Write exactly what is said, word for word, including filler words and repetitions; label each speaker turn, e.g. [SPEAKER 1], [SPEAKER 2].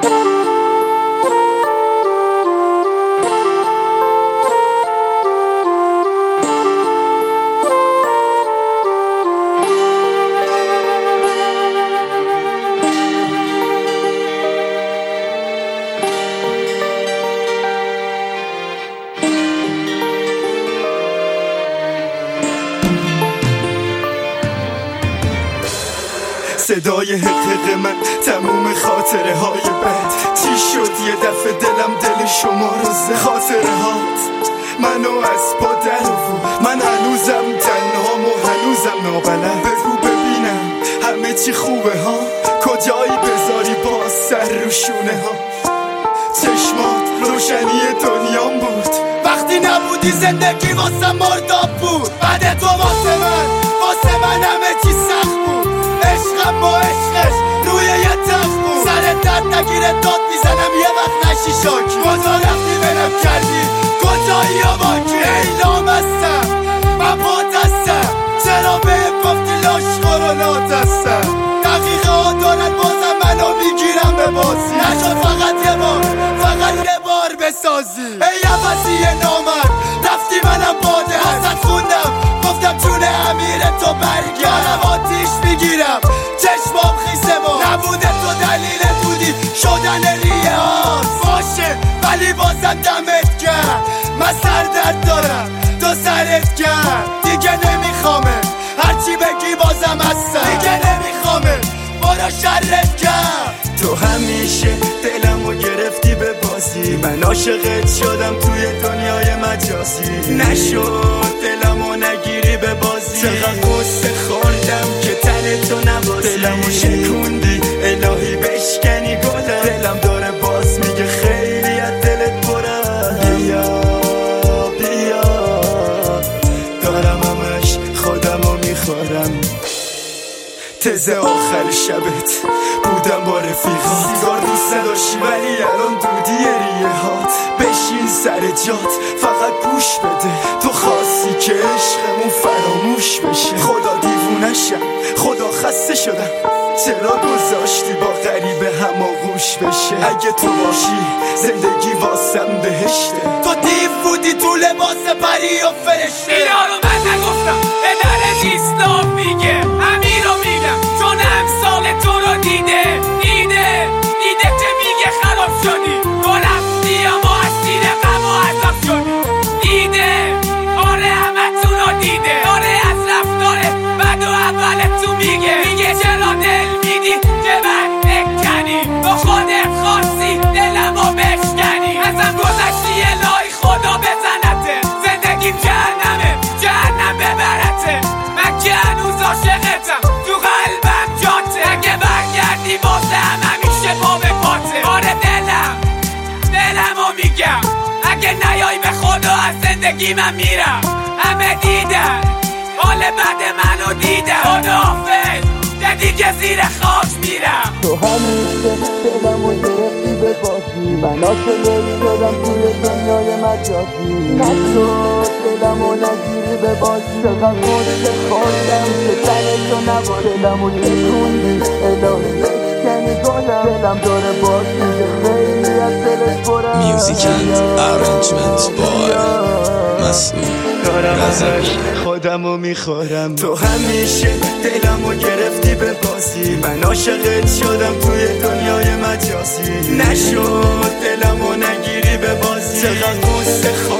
[SPEAKER 1] صدای حقیق من تموم خاطره های بد. چی شد یه دفعه دلم دل شما رو زد؟ خاطره هات منو از پا در آورد. من هنوزم تنهام و هنوزم نابلد. بگو ببینم همه چی خوبه ها؟ کجایی بذاری باز سر رو شونه ها؟ چشمات روشنی دنیام بود وقتی نبودی. زندگی واسه مرداب بود. بعد تو واسه من واسه من همه چی سخت بود. عشقم با عشقش روی یه تخت بود. سرت درد نگیره داد میزنم یه وقت نشی شاکی. کجا رفتی بنم کردی کجایی یا باکی؟ ایلام هستم من پات هستم. چرا بهم گفتی لاشخور و ناتستم؟ دقیقه ها دارد بازم منو میگیرم به بازی. نشد فقط یه بار فقط یه بار بسازی. ای عوضی نامرد رفتی منم باده حسد خوندم. گفتم جون امیر تو برگرد. آتیش میگیرم چشمام خیسه با نبوده تو دلیل بودی شدن ریه هاست. باشه ولی بازم دمت کرد. من سر درد دارم تو سرت کرد. دیگه نمیخوامه هرچی بگی بازم هستم. دیگه نمیخوامه برو شرت کرد. تو همیشه دلمو گرفتی به بازی. من عاشقت شدم توی دنیای مجازی. نشد دلمو نگیری به بازی. چقدر قصه خوردم که تن تو نبازی. دلمو شکوندی الهی بشکنی گلم. دلم داره باز میگه خیلی از دلت برم. بیا بیا دارم همش خودمو میخورم. تزه آخر شبت بودم با رفیقات. سیگار دوست نداشتی ولی الان دودی ریه هات. بشین سر جات فقط گوش بده. تو خواستی که عشقمون فراموش بشه. خدا دیوونشم خدا خسته شدم. چرا گذاشتی با غریبه هم آغوش بشه؟ اگه تو باشی زندگی واسم بهشته. تو دیو بودی تو لباس پری و فرشته.
[SPEAKER 2] اینا رو من نگفتم اداره نیستم میگه همین رو میگم چون امثال تو رو دیده. دیده دیده که میگه خراب شدی. تو رفتی اما از تیر غم و عذاب شدی. دیده آره همه تون رو دیده. آره از رفتاره بعد و اول تو میگه. میگه چرا دل میدی که من بکنی. با خودت خواستی دلمو بشکنی. ازم گذشتی الهی خدا بزنته. زندگیم جهنمه جهنم ببرته. من که هنوز عاشقتم تو قلبم جاته. اگه برگردی واسه هم همیشه پا به پاته. آره دلم دلمو میگم اگه نیای به خدا از زندگی من میرم. همه دیدن حال بد منو دیدن. خداحافظ که دیگه زیر خاک میرم.
[SPEAKER 3] تو همیشه دلمو گرفتی به بازی. من عاشقت شدم توی دنیای مجازی. نشد دلمو نگیری به بازی. چقدر قصه خوردم که تن تو نباشه. دلمو شکوندی الهی بشکنی گلم. دلم داره باز میگه خیلی از دلت برم.
[SPEAKER 4] Music and arrangement by مسعود رزاقی.
[SPEAKER 1] خودمو میخورم. تو همیشه دلمو گرفتی به بازی. من عاشقت شدم توی دنیای مجازی. نشد دلمو نگیری به بازی. چقدر قصه